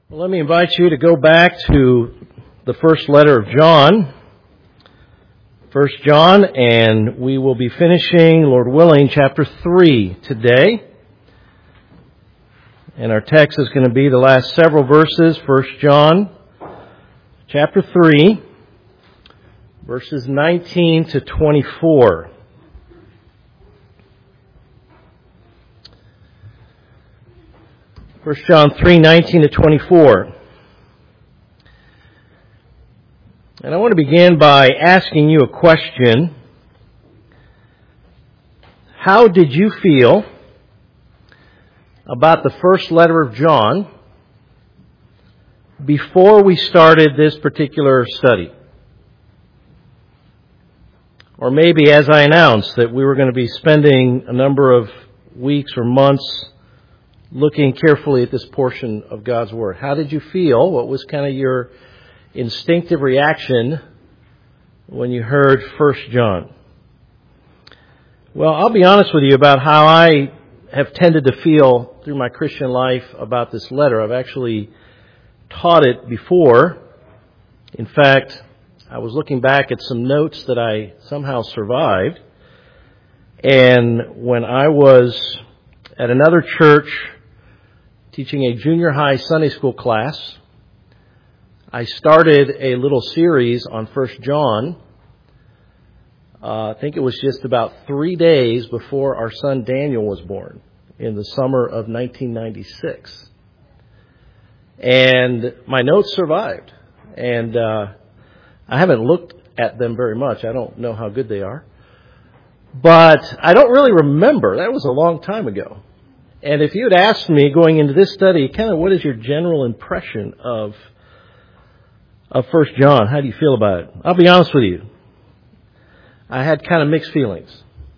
Well, let me invite you to go back to the first letter of John, 1 John, and we will be finishing, Lord willing, chapter 3 today. And our text is going to be the last several verses, 1 John, chapter 3, verses 19 to 24. 1 John 3, 19 to 24. And I want to begin by asking you a question. How did you feel about the first letter of John before we started this particular study? Or maybe as I announced that we were going to be spending a number of weeks or months looking carefully at this portion of God's Word. How did you feel? What was kind of your instinctive reaction when you heard 1 John? Well, I'll be honest with you about how I have tended to feel through my Christian life about this letter. I've actually taught it before. In fact, I was looking back at some notes that I somehow survived. And when I was at another church teaching a junior high Sunday school class, I started a little series on 1 John. I think it was just about 3 days before our son Daniel was born in the summer of 1996. And my notes survived. And I haven't looked at them very much. I don't know how good they are. But I don't really remember. That was a long time ago. And if you had asked me going into this study, kind of what is your general impression of 1 John? How do you feel about it? I'll be honest with you. I had kind of mixed feelings.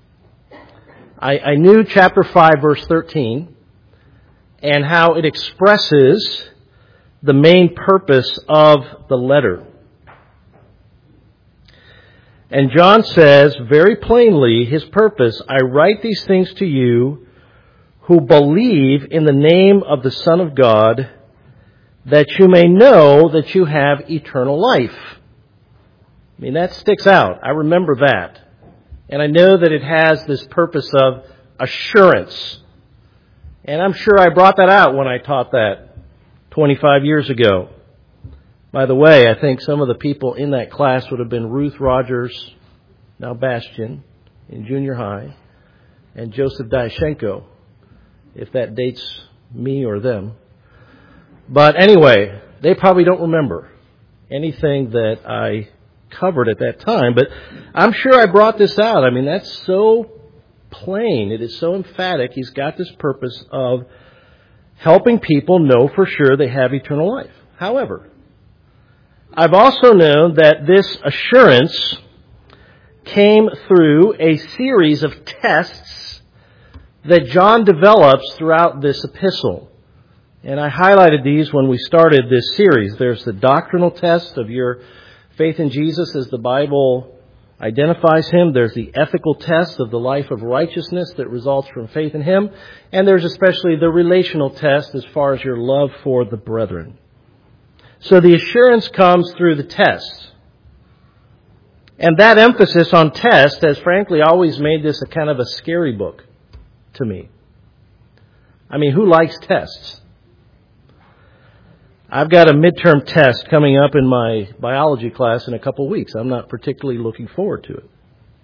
I knew chapter 5, verse 13, and how it expresses the main purpose of the letter. And John says very plainly his purpose, I write these things to you who believe in the name of the Son of God, that you may know that you have eternal life. I mean, that sticks out. I remember that. And I know that it has this purpose of assurance. And I'm sure I brought that out when I taught that 25 years ago. By the way, I think some of the people in that class would have been Ruth Rogers, now Bastian, in junior high, and Joseph Dyashenko, if that dates me or them. But anyway, they probably don't remember anything that I covered at that time. But I'm sure I brought this out. I mean, that's so plain. It is so emphatic. He's got this purpose of helping people know for sure they have eternal life. However, I've also known that this assurance came through a series of tests that John develops throughout this epistle. And I highlighted these when we started this series. There's the doctrinal test of your faith in Jesus as the Bible identifies Him. There's the ethical test of the life of righteousness that results from faith in Him. And there's especially the relational test as far as your love for the brethren. So the assurance comes through the test. And that emphasis on test has frankly always made this a kind of a scary book to me. I mean, who likes tests? I've got a midterm test coming up in my biology class in a couple of weeks. I'm not particularly looking forward to it.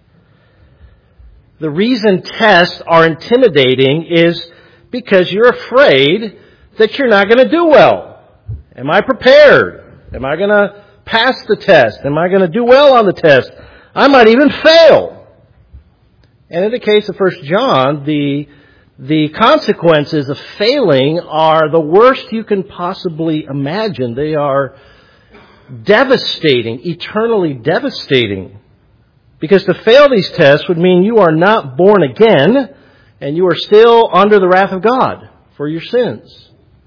The reason tests are intimidating is because you're afraid that you're not going to do well. Am I prepared? Am I going to pass the test? Am I going to do well on the test? I might even fail. And in the case of 1 John, the consequences of failing are the worst you can possibly imagine. They are devastating, eternally devastating. Because to fail these tests would mean you are not born again and you are still under the wrath of God for your sins.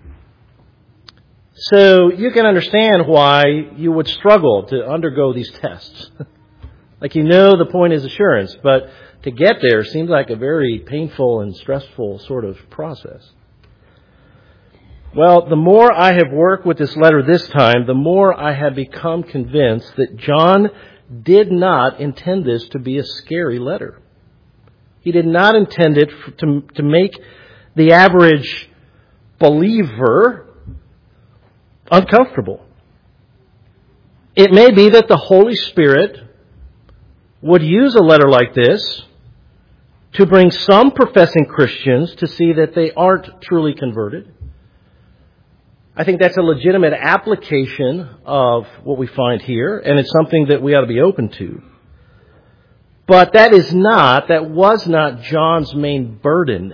So you can understand why you would struggle to undergo these tests. Like you know the point is assurance, but to get there seems like a very painful and stressful sort of process. Well, the more I have worked with this letter this time, the more I have become convinced that John did not intend this to be a scary letter. He did not intend it to make the average believer uncomfortable. It may be that the Holy Spirit would use a letter like this to bring some professing Christians to see that they aren't truly converted. I think that's a legitimate application of what we find here, and it's something that we ought to be open to. But that was not John's main burden.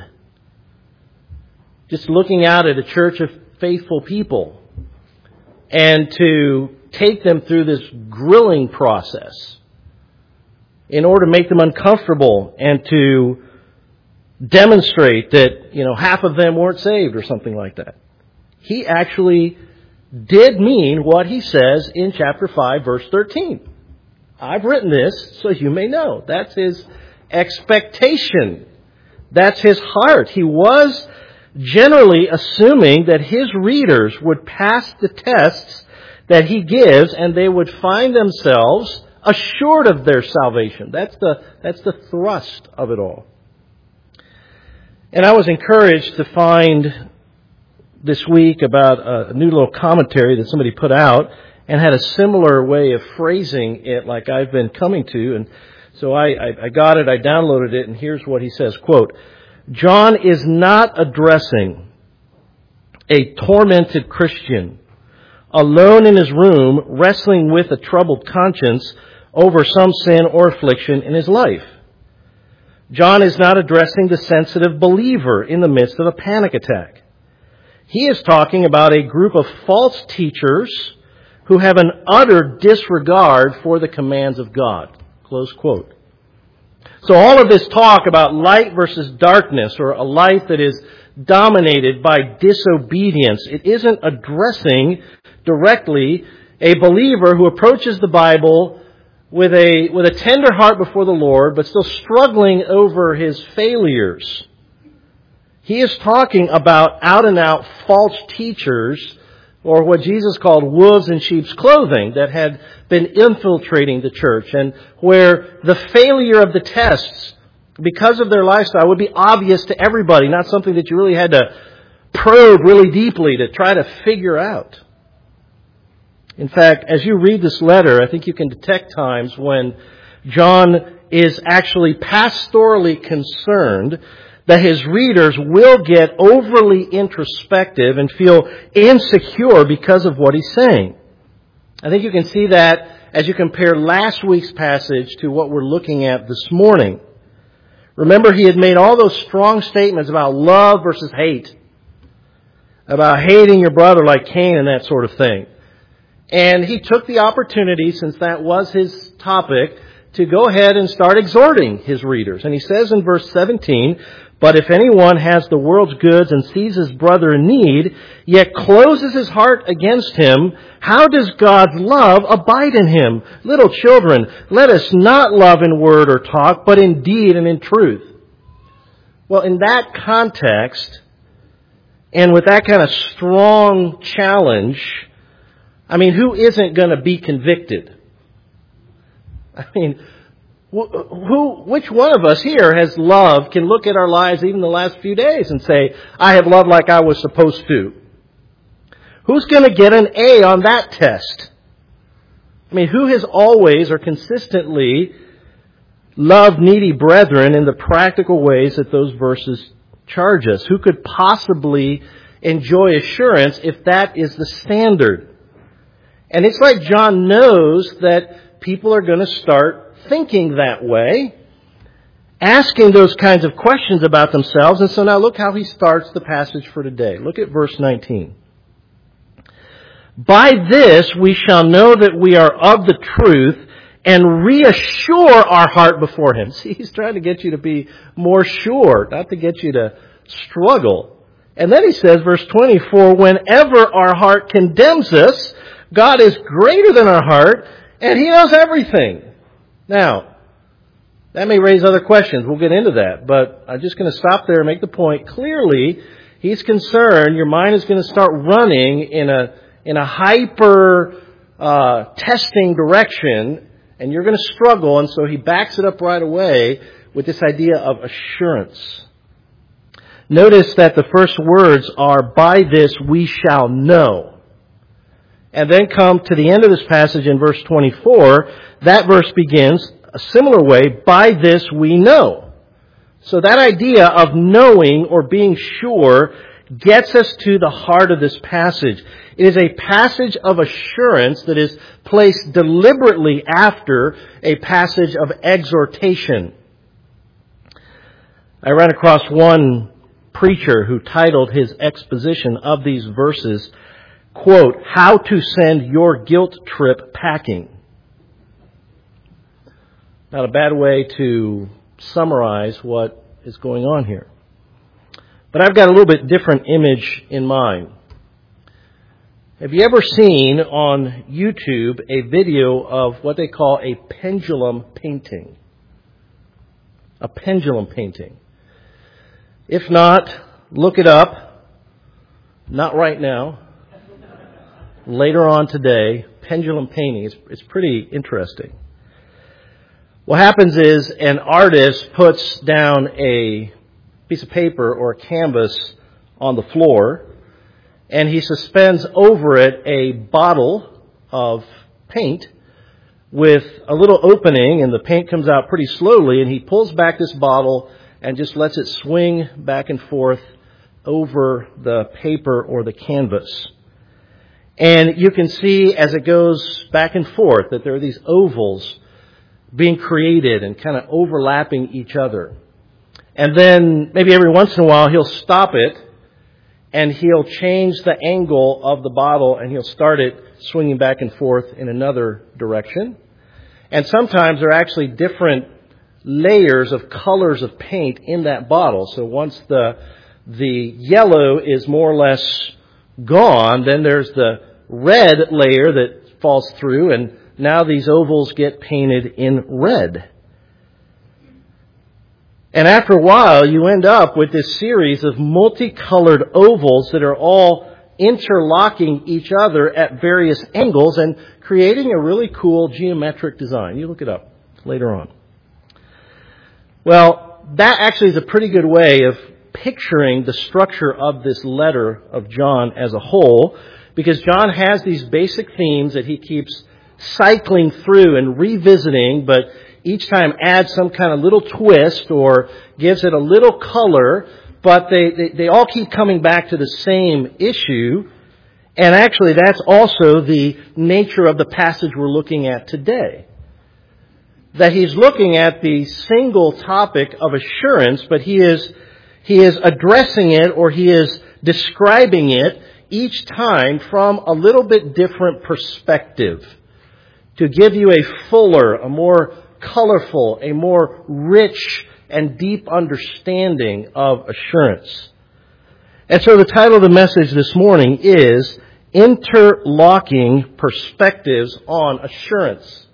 Just looking out at a church of faithful people and to take them through this grilling process in order to make them uncomfortable and to demonstrate that, half of them weren't saved or something like that. He actually did mean what he says in chapter 5, verse 13. I've written this so you may know. That's his expectation. That's his heart. He was generally assuming that his readers would pass the tests that he gives and they would find themselves assured of their salvation. That's the thrust of it all. And I was encouraged to find this week about a new little commentary that somebody put out and had a similar way of phrasing it like I've been coming to. And so I got it, I downloaded it, and here's what he says, quote, John is not addressing a tormented Christian alone in his room wrestling with a troubled conscience over some sin or affliction in his life. John is not addressing the sensitive believer in the midst of a panic attack. He is talking about a group of false teachers who have an utter disregard for the commands of God. Close quote. So all of this talk about light versus darkness, or a life that is dominated by disobedience, it isn't addressing directly a believer who approaches the Bible with a tender heart before the Lord, but still struggling over his failures. He is talking about out-and-out false teachers, or what Jesus called wolves in sheep's clothing, that had been infiltrating the church, and where the failure of the tests, because of their lifestyle, would be obvious to everybody, not something that you really had to probe really deeply to try to figure out. In fact, as you read this letter, I think you can detect times when John is actually pastorally concerned that his readers will get overly introspective and feel insecure because of what he's saying. I think you can see that as you compare last week's passage to what we're looking at this morning. Remember, he had made all those strong statements about love versus hate, about hating your brother like Cain and that sort of thing. And he took the opportunity, since that was his topic, to go ahead and start exhorting his readers. And he says in verse 17, but if anyone has the world's goods and sees his brother in need, yet closes his heart against him, how does God's love abide in him? Little children, let us not love in word or talk, but in deed and in truth. Well, in that context, and with that kind of strong challenge, who isn't going to be convicted? Which one of us here has loved, can look at our lives even the last few days and say, I have loved like I was supposed to? Who's going to get an A on that test? Who has always or consistently loved needy brethren in the practical ways that those verses charge us? Who could possibly enjoy assurance if that is the standard? And it's like John knows that people are going to start thinking that way, asking those kinds of questions about themselves. And so now look how he starts the passage for today. Look at verse 19. By this we shall know that we are of the truth and reassure our heart before him. See, he's trying to get you to be more sure, not to get you to struggle. And then he says, verse 20, for whenever our heart condemns us, God is greater than our heart, and he knows everything. Now, that may raise other questions. We'll get into that. But I'm just going to stop there and make the point. Clearly, He's concerned your mind is going to start running in a hyper testing direction, and you're going to struggle, and so he backs it up right away with this idea of assurance. Notice that the first words are, by this we shall know. And then come to the end of this passage in verse 24, that verse begins a similar way, by this we know. So that idea of knowing or being sure gets us to the heart of this passage. It is a passage of assurance that is placed deliberately after a passage of exhortation. I ran across one preacher who titled his exposition of these verses, quote, "How to Send Your Guilt Trip Packing." Not a bad way to summarize what is going on here. But I've got a little bit different image in mind. Have you ever seen on YouTube a video of what they call a pendulum painting? A pendulum painting. If not, look it up. Not right now. Later on today, pendulum painting. It's pretty interesting. What happens is an artist puts down a piece of paper or a canvas on the floor, and he suspends over it a bottle of paint with a little opening, and the paint comes out pretty slowly, and he pulls back this bottle and just lets it swing back and forth over the paper or the canvas. And you can see as it goes back and forth that there are these ovals being created and kind of overlapping each other. And then maybe every once in a while he'll stop it and he'll change the angle of the bottle and he'll start it swinging back and forth in another direction. And sometimes there are actually different layers of colors of paint in that bottle. So once the yellow is more or less gone, then there's the red layer that falls through, and now these ovals get painted in red. And after a while, you end up with this series of multicolored ovals that are all interlocking each other at various angles and creating a really cool geometric design. You look it up later on. Well, that actually is a pretty good way of picturing the structure of this letter of John as a whole, because John has these basic themes that he keeps cycling through and revisiting, but each time adds some kind of little twist or gives it a little color, but they all keep coming back to the same issue. And actually that's also the nature of the passage we're looking at today. That he's looking at the single topic of assurance, but he is addressing it, or he is describing it each time from a little bit different perspective, to give you a fuller, a more colorful, a more rich and deep understanding of assurance. And so the title of the message this morning is Interlocking Perspectives on Assurance.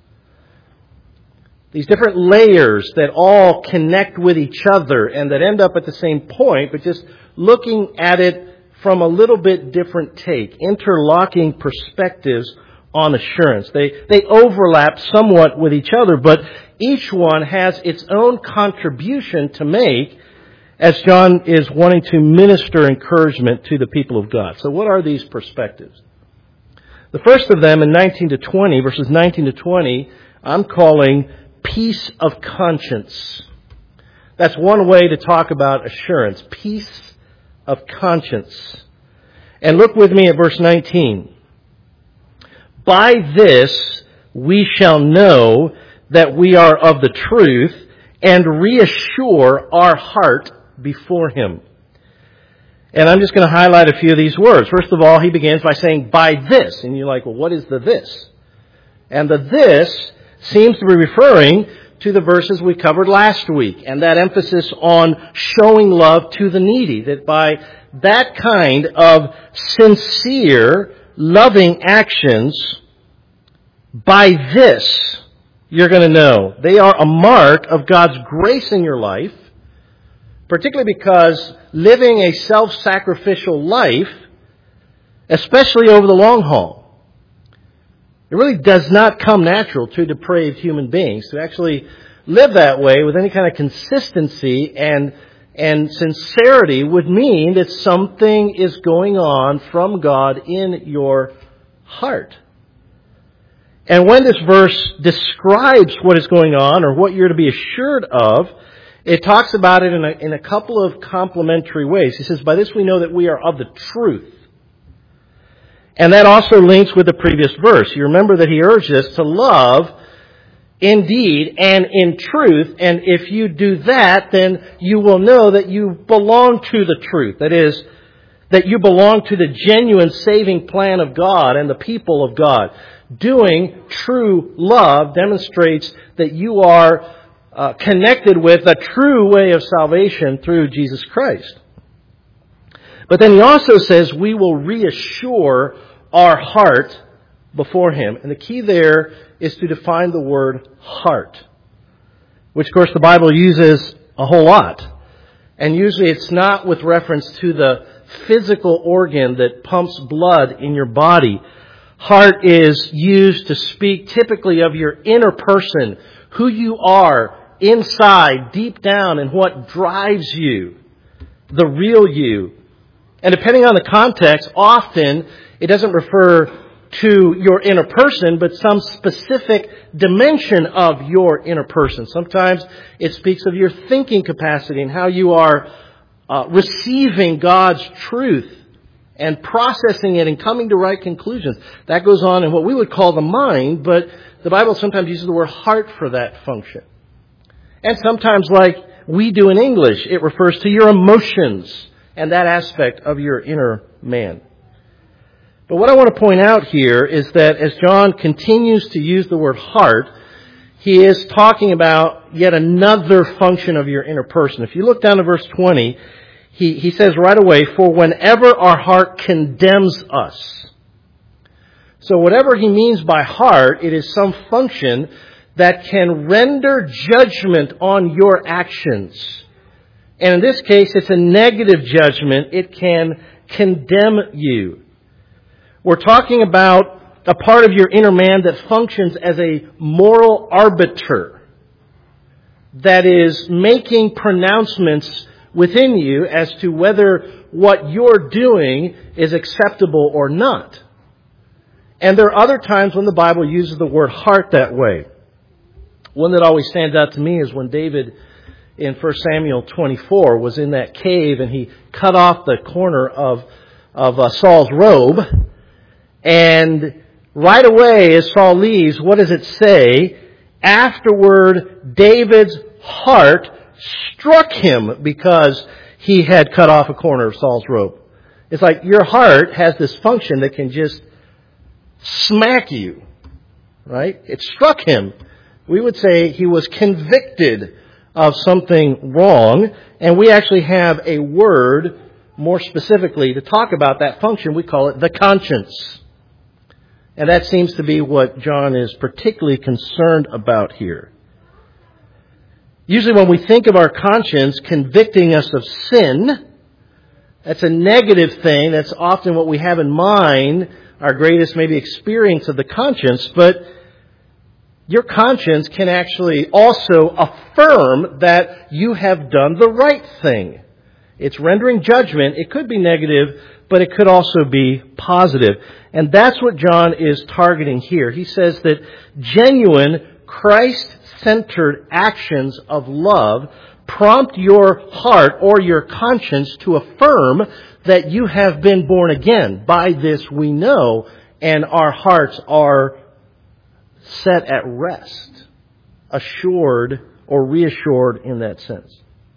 These different layers that all connect with each other and that end up at the same point, but just looking at it from a little bit different take. Interlocking perspectives on assurance. They overlap somewhat with each other, but each one has its own contribution to make as John is wanting to minister encouragement to the people of God. So what are these perspectives? The first of them in 19 to 20, verses 19 to 20, I'm calling peace of conscience. That's one way to talk about assurance. Peace of conscience. And look with me at verse 19. By this we shall know that we are of the truth and reassure our heart before Him. And I'm just going to highlight a few of these words. First of all, he begins by saying, by this. And you're like, well, what is the this? And the this seems to be referring to the verses we covered last week, and that emphasis on showing love to the needy, that by that kind of sincere, loving actions, by this, you're going to know. They are a mark of God's grace in your life, particularly because living a self-sacrificial life, especially over the long haul, it really does not come natural to depraved human beings to actually live that way with any kind of consistency and sincerity would mean that something is going on from God in your heart. And when this verse describes what is going on or what you're to be assured of, it talks about it in a couple of complementary ways. He says, by this we know that we are of the truth. And that also links with the previous verse. You remember that he urged us to love indeed and in truth. And if you do that, then you will know that you belong to the truth. That is, that you belong to the genuine saving plan of God and the people of God. Doing true love demonstrates that you are connected with a true way of salvation through Jesus Christ. But then he also says we will reassure our heart before Him. And the key there is to define the word heart, which of course the Bible uses a whole lot. And usually it's not with reference to the physical organ that pumps blood in your body. Heart is used to speak typically of your inner person, who you are inside, deep down, and what drives you, the real you. And depending on the context, often it doesn't refer to your inner person, but some specific dimension of your inner person. Sometimes it speaks of your thinking capacity and how you are receiving God's truth and processing it and coming to right conclusions. That goes on in what we would call the mind, but the Bible sometimes uses the word heart for that function. And sometimes, like we do in English, it refers to your emotions and that aspect of your inner man. But what I want to point out here is that as John continues to use the word heart, he is talking about yet another function of your inner person. If you look down to verse 20, he says right away, for whenever our heart condemns us. So whatever he means by heart, it is some function that can render judgment on your actions. And in this case, it's a negative judgment. It can condemn you. We're talking about a part of your inner man that functions as a moral arbiter, that is making pronouncements within you as to whether what you're doing is acceptable or not. And there are other times when the Bible uses the word heart that way. One that always stands out to me is when David in 1 Samuel 24 was in that cave and he cut off the corner of Saul's robe. And right away as Saul leaves, what does it say? Afterward, David's heart struck him because he had cut off a corner of Saul's robe. It's like your heart has this function that can just smack you, right? It struck him. We would say he was convicted of something wrong, and we actually have a word more specifically to talk about that function. We call it the conscience. And that seems to be what John is particularly concerned about here. Usually when we think of our conscience convicting us of sin, that's a negative thing. That's often what we have in mind, our greatest maybe experience of the conscience. But your conscience can actually also affirm that you have done the right thing. It's rendering judgment. It could be negative, but it could also be positive. And that's what John is targeting here. He says that genuine, Christ-centered actions of love prompt your heart or your conscience to affirm that you have been born again. By this we know, and our hearts are set at rest, assured or reassured in that sense.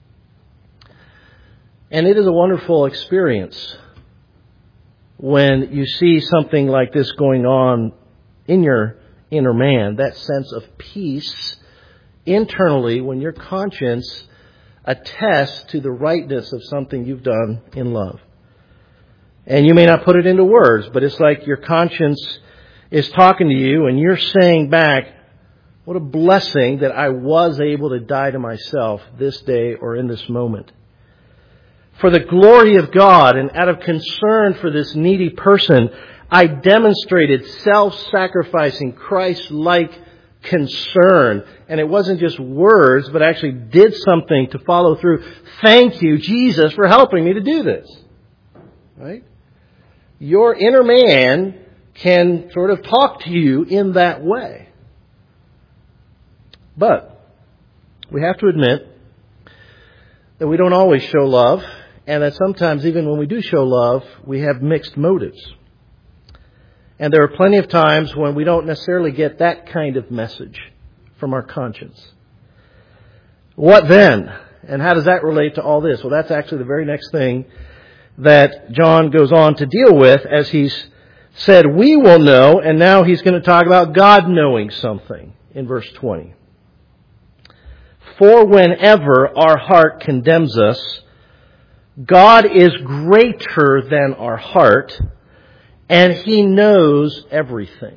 And it is a wonderful experience when you see something like this going on in your inner man, that sense of peace internally when your conscience attests to the rightness of something you've done in love. And you may not put it into words, but it's like your conscience is talking to you and you're saying back, what a blessing that I was able to die to myself this day or in this moment. for the glory of God and out of concern for this needy person, I demonstrated self-sacrificing, Christ-like concern. And it wasn't just words, but actually did something to follow through. Thank you, Jesus, for helping me to do this. Right? Your inner man can sort of talk to you in that way. But we have to admit that we don't always show love, and that sometimes even when we do show love, we have mixed motives. And there are plenty of times when we don't necessarily get that kind of message from our conscience. What then? And how does that relate to all this? Well, that's actually the very next thing that John goes on to deal with, as he's said, we will know, and now he's going to talk about God knowing something in verse 20. For whenever our heart condemns us, God is greater than our heart, and He knows everything.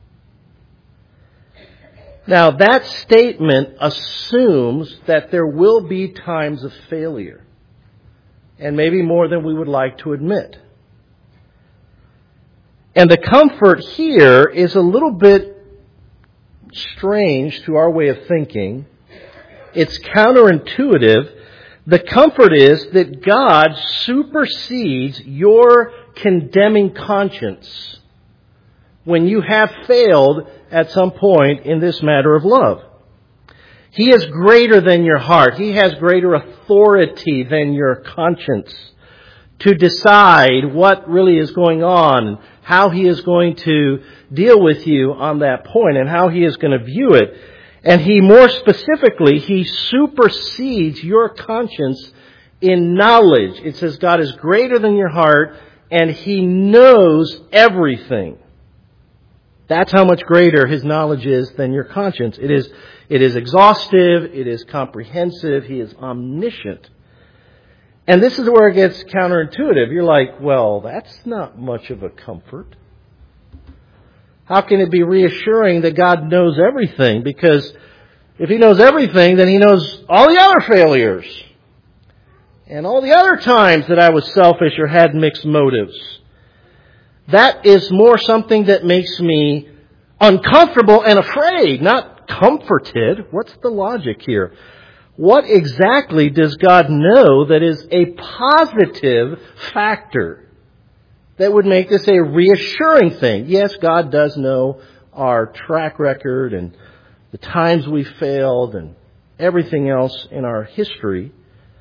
Now, that statement assumes that there will be times of failure, and maybe more than we would like to admit. And the comfort here is a little bit strange to our way of thinking. It's counterintuitive. The comfort is that God supersedes your condemning conscience when you have failed at some point in this matter of love. He is greater than your heart. He has greater authority than your conscience to decide what really is going on, how He is going to deal with you on that point, and how He is going to view it. And He, more specifically, He supersedes your conscience in knowledge. It says God is greater than your heart, and He knows everything. That's how much greater His knowledge is than your conscience. It is exhaustive. It is comprehensive. He is omniscient. And this is where it gets counterintuitive. You're like, well, that's not much of a comfort. How can it be reassuring that God knows everything? Because if He knows everything, then He knows all the other failures. And all the other times that I was selfish or had mixed motives. That is more something that makes me uncomfortable and afraid, not comforted. What's the logic here? What exactly does God know that is a positive factor that would make this a reassuring thing? Yes, God does know our track record and the times we failed and everything else in our history.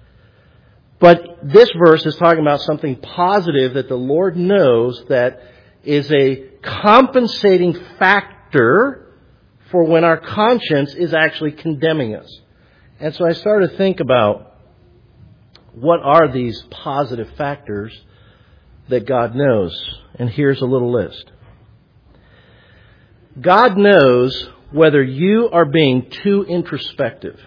But this verse is talking about something positive that the Lord knows that is a compensating factor for when our conscience is actually condemning us. And so I started to think about what are these positive factors that God knows. And here's a little list. God knows whether you are being too introspective.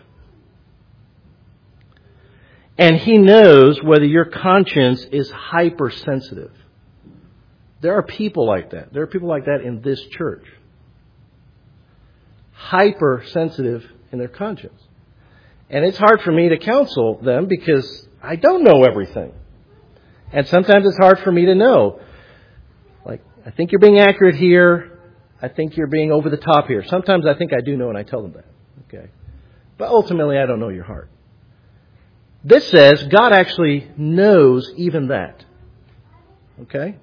And He knows whether your conscience is hypersensitive. There are people like that. There are people like that in this church. Hypersensitive in their conscience. And it's hard for me to counsel them because I don't know everything. And sometimes it's hard for me to know. Like, I think you're being accurate here. I think you're being over the top here. Sometimes I think I do know and I tell them that. Okay. But ultimately I don't know your heart. This says God actually knows even that. Okay?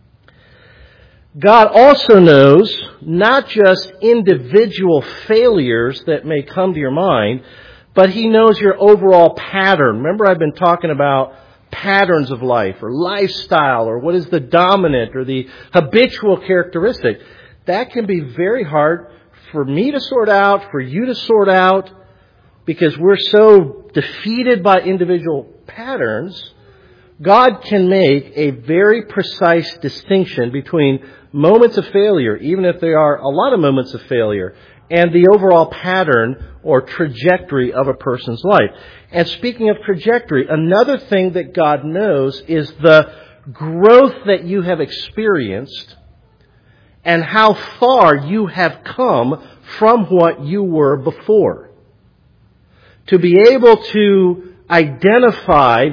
God also knows not just individual failures that may come to your mind, but He knows your overall pattern. Remember, I've been talking about patterns of life or lifestyle or what is the dominant or the habitual characteristic. That can be very hard for me to sort out, for you to sort out, because we're so defeated by individual patterns. God can make a very precise distinction between moments of failure, even if there are a lot of moments of failure, and the overall pattern or trajectory of a person's life. And speaking of trajectory, another thing that God knows is the growth that you have experienced and how far you have come from what you were before. To be able to identify the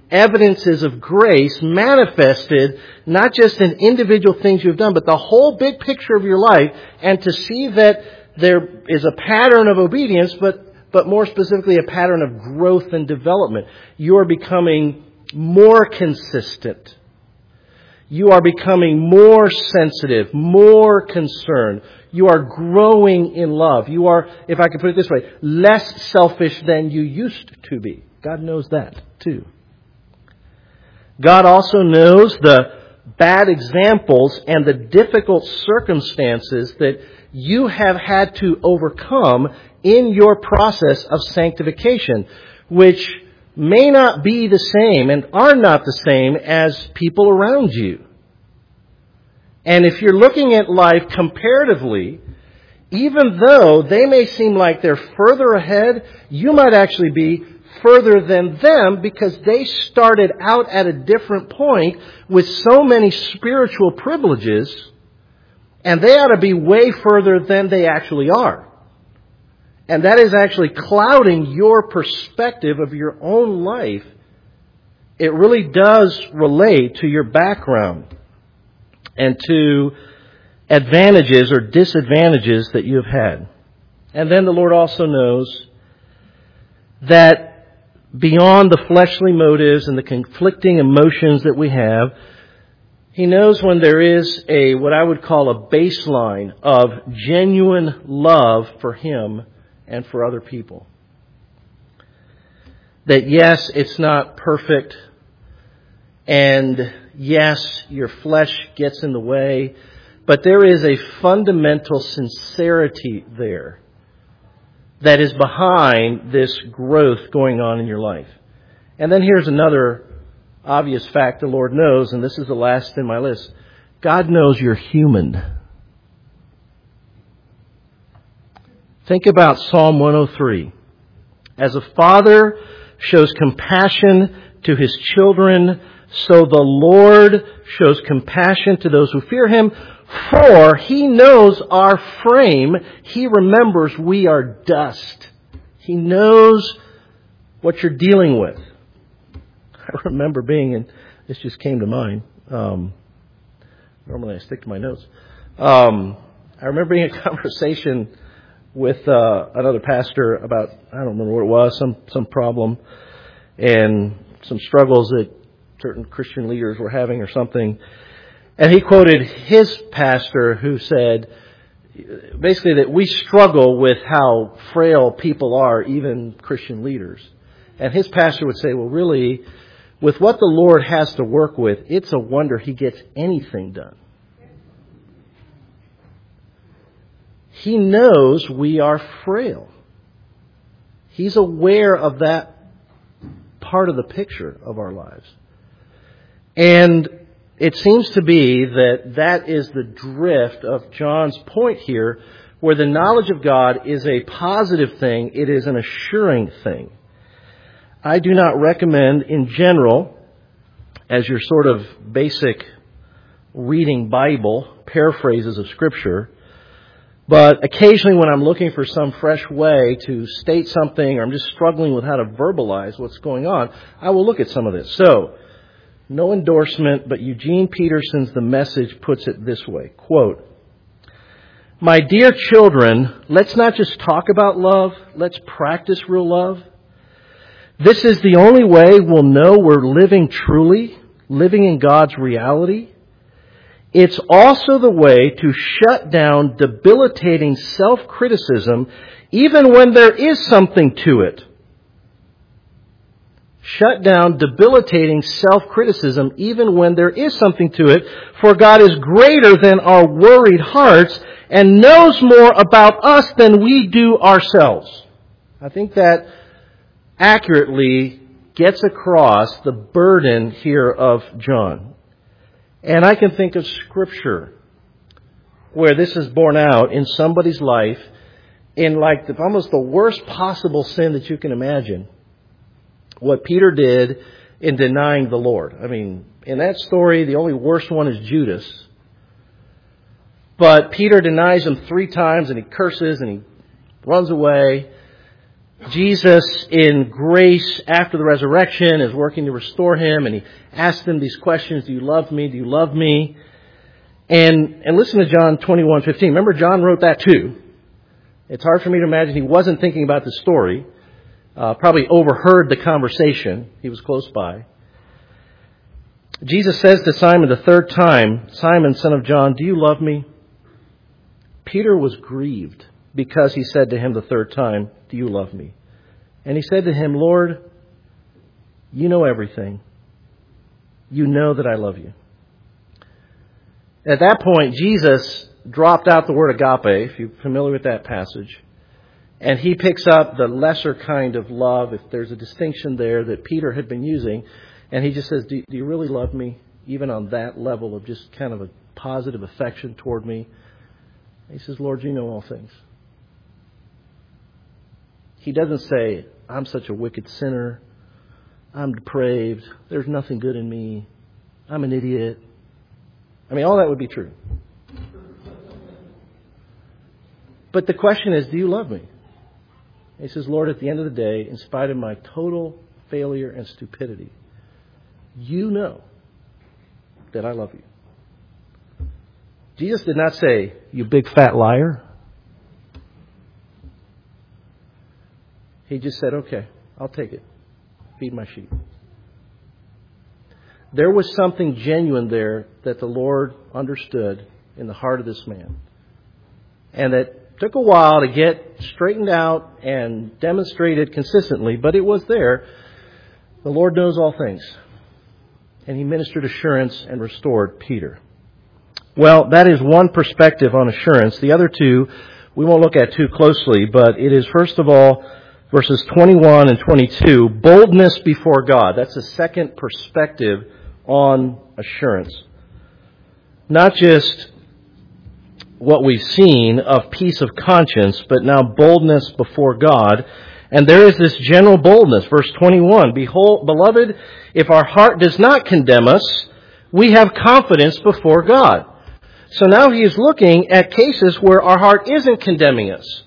evidences of grace manifested not just in individual things you've done, but the whole big picture of your life, and to see that there is a pattern of obedience, but more specifically a pattern of growth and development. You are becoming more consistent. You are becoming more sensitive, more concerned. You are growing in love. You are, if I could put it this way, less selfish than you used to be. God knows that too. God also knows the bad examples and the difficult circumstances that you have had to overcome in your process of sanctification, which may not be the same and are not the same as people around you. And if you're looking at life comparatively, even though they may seem like they're further ahead, you might actually be further than them because they started out at a different point with so many spiritual privileges, and they ought to be way further than they actually are. And that is actually clouding your perspective of your own life. It really does relate to your background and to advantages or disadvantages that you have had. And then the Lord also knows that beyond the fleshly motives and the conflicting emotions that we have, He knows when there is what I would call a baseline of genuine love for Him and for other people. That yes, it's not perfect, and yes, your flesh gets in the way, but there is a fundamental sincerity there that is behind this growth going on in your life. And then here's another obvious fact the Lord knows, and this is the last in my list. God knows you're human. Think about Psalm 103. As a father shows compassion to his children, so the Lord shows compassion to those who fear Him. For He knows our frame. He remembers we are dust. He knows what you're dealing with. I remember being in, this just came to mind. Normally I stick to my notes. I remember being in a conversation with another pastor about, I don't remember what it was, some problem and some struggles that certain Christian leaders were having or something. And he quoted his pastor who said, basically, that we struggle with how frail people are, even Christian leaders. And his pastor would say, well, really, with what the Lord has to work with, it's a wonder He gets anything done. He knows we are frail. He's aware of that part of the picture of our lives. And it seems to be that is the drift of John's point here, where the knowledge of God is a positive thing. It is an assuring thing. I do not recommend in general, as your sort of basic reading Bible, paraphrases of Scripture, but occasionally when I'm looking for some fresh way to state something, or I'm just struggling with how to verbalize what's going on, I will look at some of this. So, no endorsement, but Eugene Peterson's The Message puts it this way, quote, "My dear children, let's not just talk about love, let's practice real love. This is the only way we'll know we're living truly, living in God's reality. It's also the way to shut down debilitating self-criticism even when there is something to it. Shut down debilitating self-criticism even when there is something to it, for God is greater than our worried hearts and knows more about us than we do ourselves." I think that accurately gets across the burden here of John. And I can think of Scripture where this is borne out in somebody's life in like almost the worst possible sin that you can imagine. What Peter did in denying the Lord. I mean, in that story, the only worst one is Judas. But Peter denies Him 3 times and he curses and he runs away. Jesus, in grace after the resurrection, is working to restore him, and he asks them these questions: do you love me? Do you love me? And listen to John 21:15. Remember, John wrote that too. It's hard for me to imagine he wasn't thinking about the story. Probably overheard the conversation. He was close by. Jesus says to Simon the third time, Simon, son of John, do you love me? Peter was grieved because he said to him the third time, do you love me? And he said to him, Lord, you know everything. You know that I love you. At that point, Jesus dropped out the word agape, if you're familiar with that passage. And he picks up the lesser kind of love, if there's a distinction there, that Peter had been using. And he just says, do you really love me? Even on that level of just kind of a positive affection toward me. He says, Lord, you know all things. He doesn't say, I'm such a wicked sinner. I'm depraved. There's nothing good in me. I'm an idiot. I mean, all that would be true. But the question is, do you love me? He says, Lord, at the end of the day, in spite of my total failure and stupidity, you know that I love you. Jesus did not say, you big fat liar. He just said, okay, I'll take it. Feed my sheep. There was something genuine there that the Lord understood in the heart of this man. And that took a while to get straightened out and demonstrated consistently, but it was there. The Lord knows all things. And he ministered assurance and restored Peter. Well, that is one perspective on assurance. The other two we won't look at too closely, but it is, first of all, verses 21 and 22, boldness before God. That's a second perspective on assurance. Not just what we've seen of peace of conscience, but now boldness before God. And there is this general boldness. Verse 21, behold, beloved, if our heart does not condemn us, we have confidence before God. So now he is looking at cases where our heart isn't condemning us.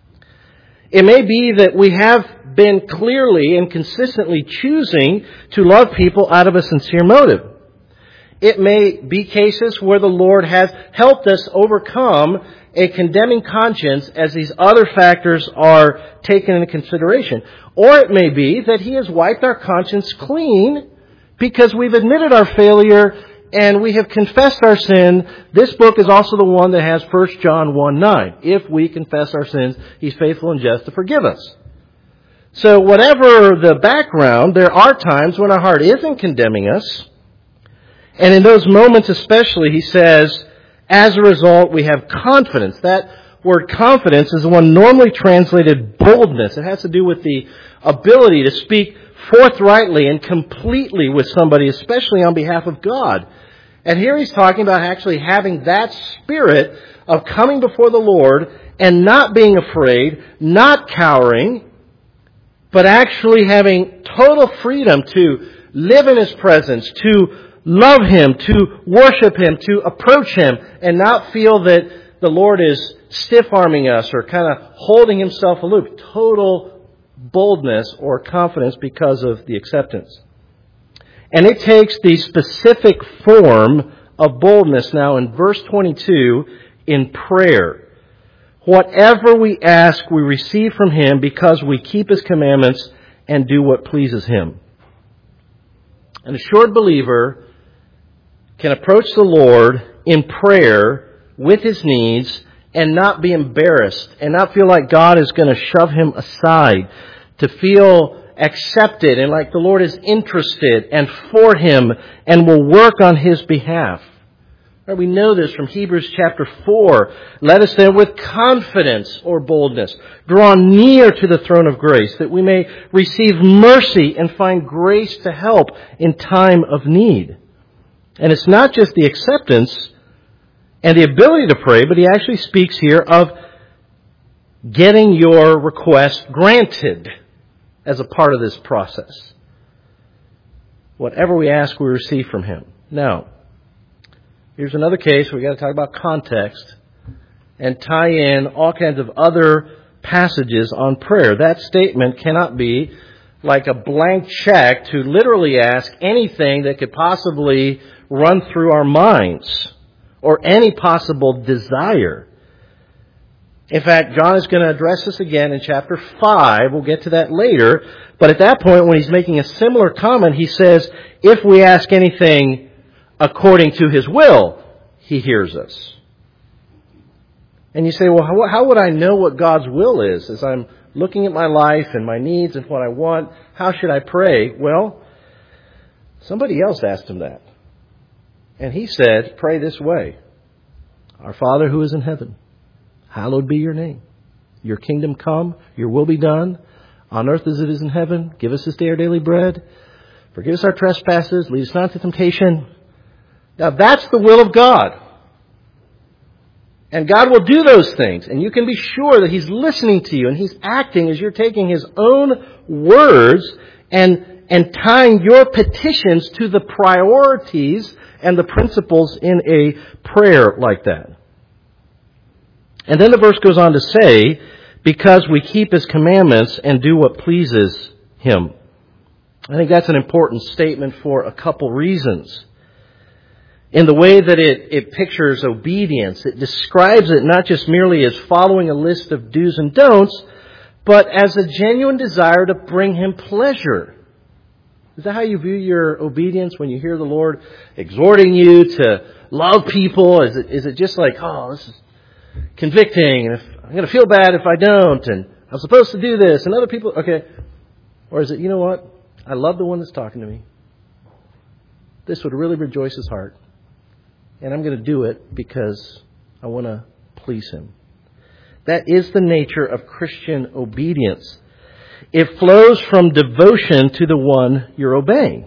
It may be that we have been clearly and consistently choosing to love people out of a sincere motive. It may be cases where the Lord has helped us overcome a condemning conscience as these other factors are taken into consideration. Or it may be that He has wiped our conscience clean because we've admitted our failure and we have confessed our sin. This book is also the one that has 1 John 1:9. If we confess our sins, He's faithful and just to forgive us. So whatever the background, there are times when our heart isn't condemning us. And in those moments especially, he says, as a result, we have confidence. That word confidence is the one normally translated boldness. It has to do with the ability to speak forthrightly and completely with somebody, especially on behalf of God. And here he's talking about actually having that spirit of coming before the Lord and not being afraid, not cowering, but actually having total freedom to live in His presence, to love Him, to worship Him, to approach Him, and not feel that the Lord is stiff-arming us or kind of holding Himself aloof. Total boldness or confidence because of the acceptance. And it takes the specific form of boldness now in verse 22 in prayer. Whatever we ask, we receive from Him because we keep His commandments and do what pleases Him. An assured believer can approach the Lord in prayer with his needs and not be embarrassed and not feel like God is going to shove him aside, to feel accepted and like the Lord is interested and for him and will work on his behalf. We know this from Hebrews chapter 4. Let us then with confidence or boldness draw near to the throne of grace that we may receive mercy and find grace to help in time of need. And it's not just the acceptance and the ability to pray, but he actually speaks here of getting your request granted as a part of this process. Whatever we ask, we receive from Him. Now, here's another case where we've got to talk about context and tie in all kinds of other passages on prayer. That statement cannot be like a blank check to literally ask anything that could possibly run through our minds or any possible desire. In fact, John is going to address this again in chapter 5. We'll get to that later. But at that point, when he's making a similar comment, he says, if we ask anything according to His will, He hears us. And you say, well, how would I know what God's will is? As I'm looking at my life and my needs and what I want, how should I pray? Well, somebody else asked him that. And he said, pray this way. Our Father who is in heaven, hallowed be your name. Your kingdom come, your will be done, on earth as it is in heaven. Give us this day our daily bread. Forgive us our trespasses. Lead us not into temptation. Now that's the will of God. And God will do those things. And you can be sure that He's listening to you and He's acting as you're taking His own words and tying your petitions to the priorities and the principles in a prayer like that. And then the verse goes on to say, because we keep His commandments and do what pleases Him. I think that's an important statement for a couple reasons. In the way that it pictures obedience, it describes it not just merely as following a list of do's and don'ts, but as a genuine desire to bring Him pleasure. Is that how you view your obedience when you hear the Lord exhorting you to love people? Is it just like, oh, this is convicting, and I'm going to feel bad if I don't, and I'm supposed to do this, and other people, okay. Or is it, you know what? I love the one that's talking to me. This would really rejoice his heart. And I'm going to do it because I want to please Him. That is the nature of Christian obedience. It flows from devotion to the one you're obeying.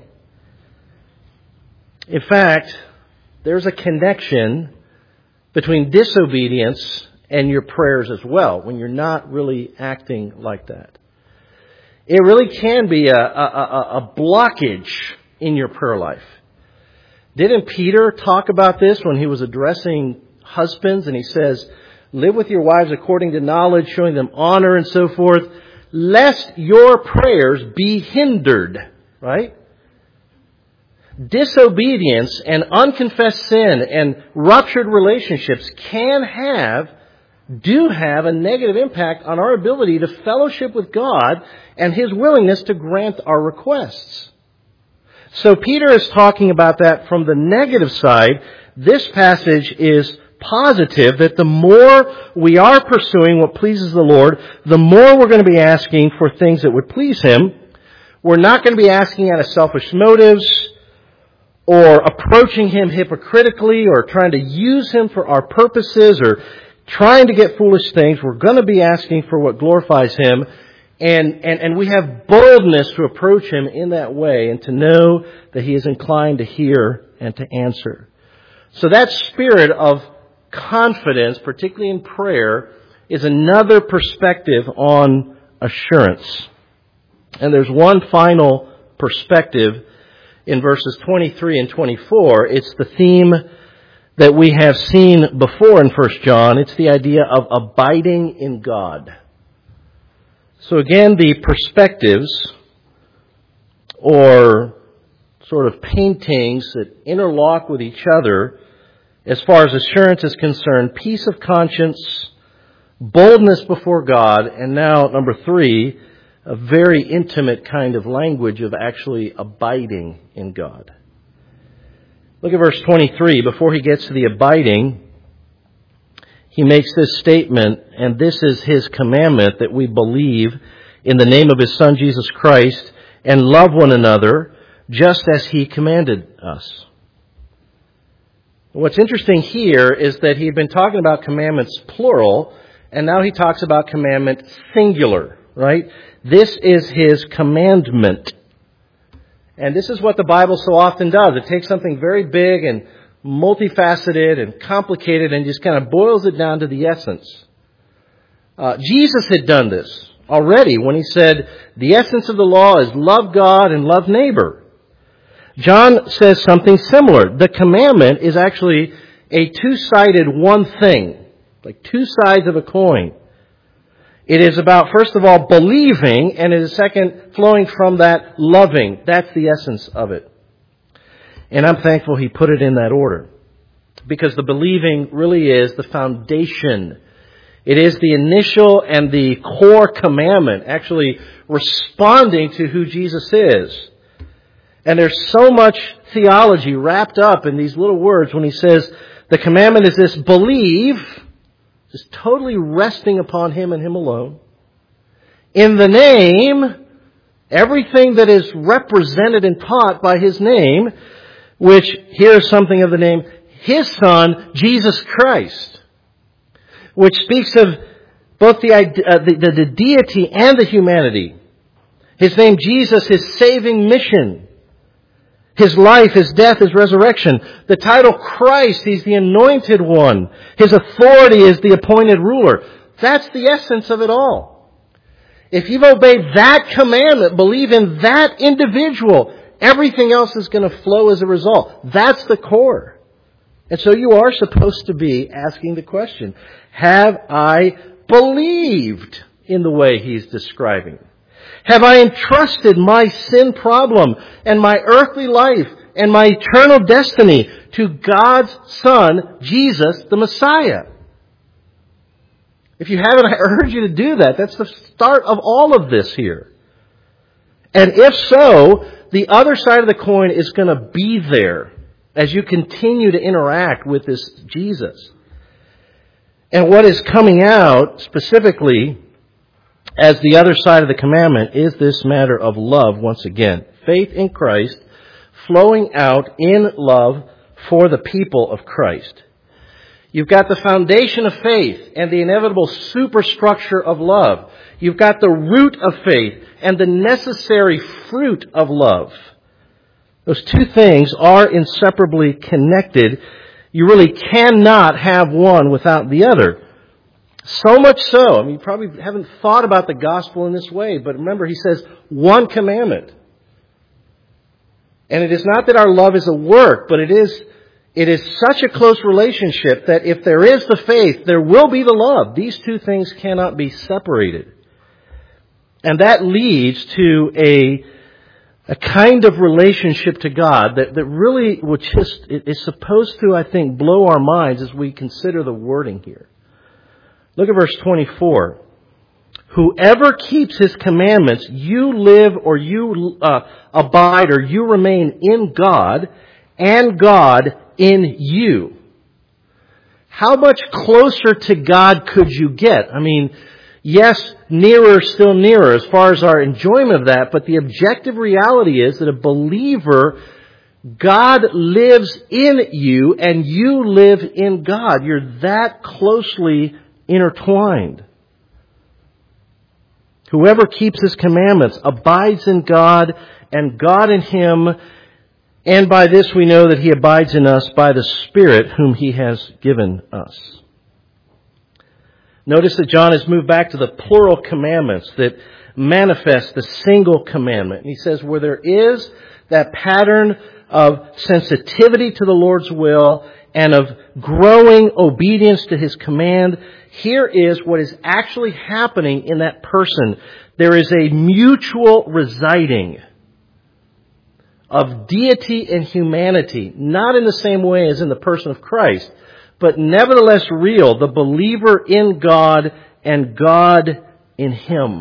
In fact, there's a connection between disobedience and your prayers as well, when you're not really acting like that. It really can be a blockage in your prayer life. Didn't Peter talk about this when he was addressing husbands? And he says, live with your wives according to knowledge, showing them honor and so forth, lest your prayers be hindered. Right? Disobedience and unconfessed sin and ruptured relationships do have a negative impact on our ability to fellowship with God and His willingness to grant our requests. So Peter is talking about that from the negative side. This passage is positive, that the more we are pursuing what pleases the Lord, the more we're going to be asking for things that would please Him. We're not going to be asking out of selfish motives or approaching Him hypocritically or trying to use Him for our purposes or trying to get foolish things. We're going to be asking for what glorifies Him. And we have boldness to approach Him in that way and to know that He is inclined to hear and to answer. So that spirit of confidence, particularly in prayer, is another perspective on assurance. And there's one final perspective in verses 23 and 24. It's the theme that we have seen before in 1 John. It's the idea of abiding in God. So again, the perspectives or sort of paintings that interlock with each other as far as assurance is concerned, peace of conscience, boldness before God, and now, number 3, a very intimate kind of language of actually abiding in God. Look at verse 23. Before he gets to the abiding, he makes this statement, and this is his commandment, that we believe in the name of His Son, Jesus Christ, and love one another just as He commanded us. What's interesting here is that he had been talking about commandments plural, and now he talks about commandment singular, right? This is his commandment. And this is what the Bible so often does. It takes something very big and multifaceted and complicated and just kind of boils it down to the essence. Jesus had done this already when he said, the essence of the law is love God and love neighbor. John says something similar. The commandment is actually a two-sided one thing, like two sides of a coin. It is about, first of all, believing, and it is second, flowing from that loving. That's the essence of it. And I'm thankful he put it in that order. Because the believing really is the foundation. It is the initial and the core commandment, actually responding to who Jesus is. And there's so much theology wrapped up in these little words when he says the commandment is this: believe, just totally resting upon him and him alone. In the name, everything that is represented and taught by his name, which here is something of the name, his Son, Jesus Christ, which speaks of both the deity and the humanity. His name, Jesus, his saving mission. His life, his death, his resurrection. The title Christ, he's the anointed one. His authority is the appointed ruler. That's the essence of it all. If you've obeyed that commandment, believe in that individual, everything else is going to flow as a result. That's the core. And so you are supposed to be asking the question, have I believed in the way he's describing? Have I entrusted my sin problem and my earthly life and my eternal destiny to God's Son, Jesus, the Messiah? If you haven't, I urge you to do that. That's the start of all of this here. And if so, the other side of the coin is going to be there as you continue to interact with this Jesus. And what is coming out specifically as the other side of the commandment is this matter of love once again. Faith in Christ flowing out in love for the people of Christ. You've got the foundation of faith and the inevitable superstructure of love. You've got the root of faith and the necessary fruit of love. Those two things are inseparably connected. You really cannot have one without the other. So much so, you probably haven't thought about the gospel in this way, but remember he says one commandment. And it is not that our love is a work, but it is such a close relationship that if there is the faith, there will be the love. These two things cannot be separated. And that leads to a kind of relationship to God that really is supposed to, I think, blow our minds as we consider the wording here. Look at verse 24. Whoever keeps his commandments, you live or you abide or you remain in God and God in you. How much closer to God could you get? Yes, nearer, still nearer as far as our enjoyment of that, but the objective reality is that a believer, God lives in you and you live in God. You're that closely intertwined. Whoever keeps his commandments abides in God and God in him, and by this we know that he abides in us by the Spirit whom he has given us. Notice that John has moved back to the plural commandments that manifest the single commandment. He says where there is that pattern of sensitivity to the Lord's will and of growing obedience to his command, here is what is actually happening in that person. There is a mutual residing of deity and humanity, not in the same way as in the person of Christ, but nevertheless real, the believer in God and God in him.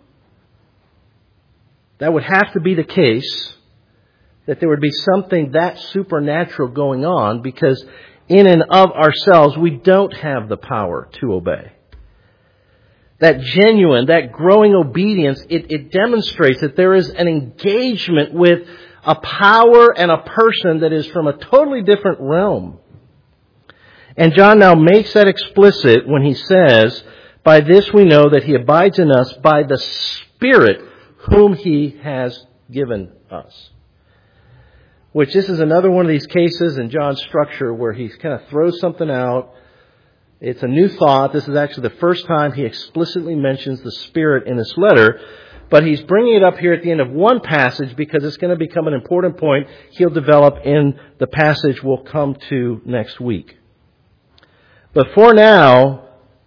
That would have to be the case, that there would be something that supernatural going on, because in and of ourselves we don't have the power to obey. That genuine, that growing obedience, it demonstrates that there is an engagement with a power and a person that is from a totally different realm. And John now makes that explicit when he says, by this we know that he abides in us by the Spirit whom he has given us. Which this is another one of these cases in John's structure where he kind of throws something out. It's a new thought. This is actually the first time he explicitly mentions the Spirit in this letter. But he's bringing it up here at the end of one passage because it's going to become an important point he'll develop in the passage we'll come to next week. But for now,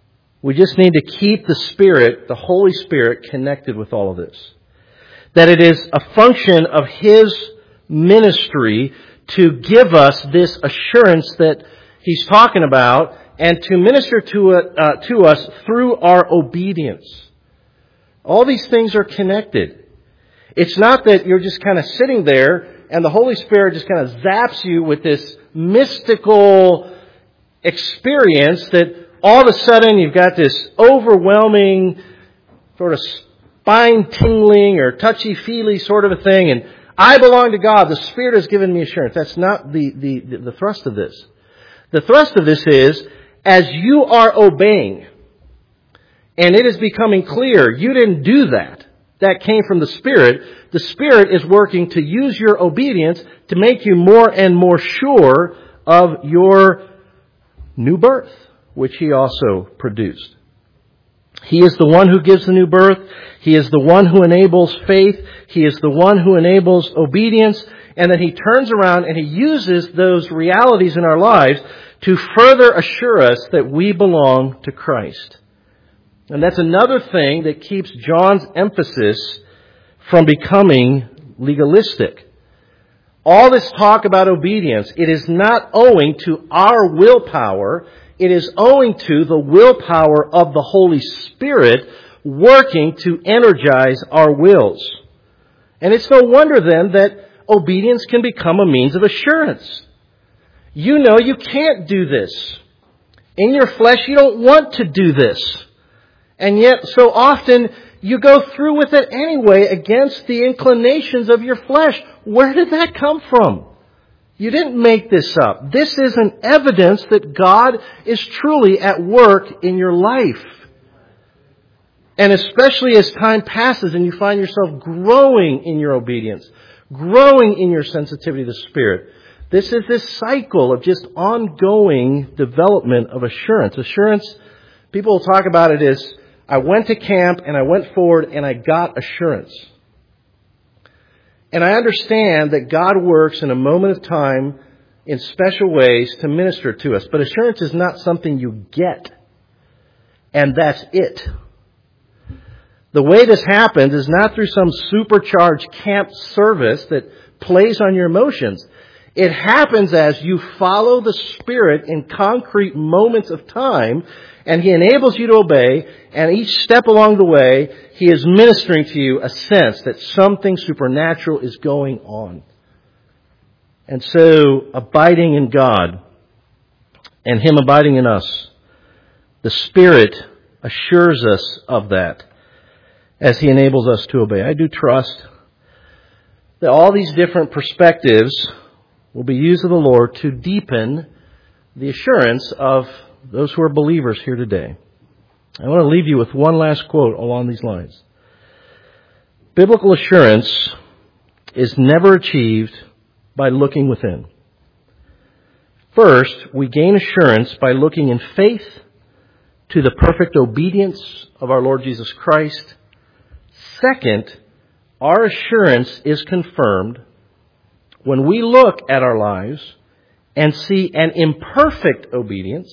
We just need to keep the Spirit, the Holy Spirit, connected with all of this. That it is a function of His ministry to give us this assurance that He's talking about and to minister to us through our obedience. All these things are connected. It's not that you're just kind of sitting there and the Holy Spirit just kind of zaps you with this mystical experience that all of a sudden you've got this overwhelming sort of spine-tingling or touchy-feely sort of a thing, and I belong to God. The Spirit has given me assurance. That's not the thrust of this. The thrust of this is, as you are obeying, and it is becoming clear you didn't do that. That came from the Spirit. The Spirit is working to use your obedience to make you more and more sure of your new birth, which He also produced. He is the one who gives the new birth. He is the one who enables faith. He is the one who enables obedience. And then He turns around and He uses those realities in our lives to further assure us that we belong to Christ. And that's another thing that keeps John's emphasis from becoming legalistic. All this talk about obedience, it is not owing to our willpower. It is owing to the willpower of the Holy Spirit working to energize our wills. And it's no wonder then that obedience can become a means of assurance. You know you can't do this. In your flesh you don't want to do this. And yet so often you go through with it anyway against the inclinations of your flesh. Where did that come from? You didn't make this up. This is an evidence that God is truly at work in your life. And especially as time passes and you find yourself growing in your obedience, growing in your sensitivity to the Spirit. This is this cycle of just ongoing development of assurance. Assurance, people will talk about it as, I went to camp and I went forward and I got assurance. And I understand that God works in a moment of time in special ways to minister to us. But assurance is not something you get. And that's it. The way this happens is not through some supercharged camp service that plays on your emotions. It happens as you follow the Spirit in concrete moments of time, and He enables you to obey, and each step along the way, He is ministering to you a sense that something supernatural is going on. And so, abiding in God, and Him abiding in us, the Spirit assures us of that as He enables us to obey. I do trust that all these different perspectives will be used of the Lord to deepen the assurance of those who are believers here today. I want to leave you with one last quote along these lines. Biblical assurance is never achieved by looking within. First, we gain assurance by looking in faith to the perfect obedience of our Lord Jesus Christ. Second, our assurance is confirmed when we look at our lives and see an imperfect obedience,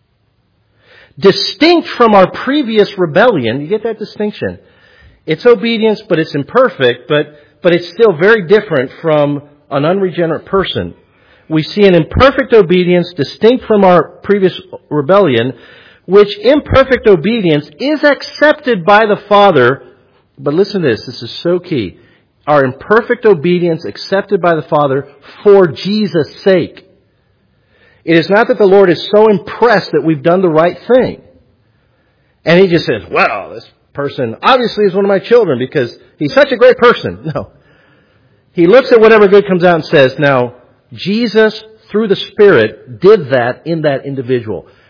distinct from our previous rebellion. You get that distinction? It's obedience, but it's imperfect, but it's still very different from an unregenerate person. We see an imperfect obedience distinct from our previous rebellion, which imperfect obedience is accepted by the Father. But listen to this. This is so key. Our imperfect obedience accepted by the Father for Jesus' sake. It is not that the Lord is so impressed that we've done the right thing. And He just says, well, this person obviously is one of my children because he's such a great person. No. He looks at whatever good comes out and says, now, Jesus, through the Spirit, did that in that individual.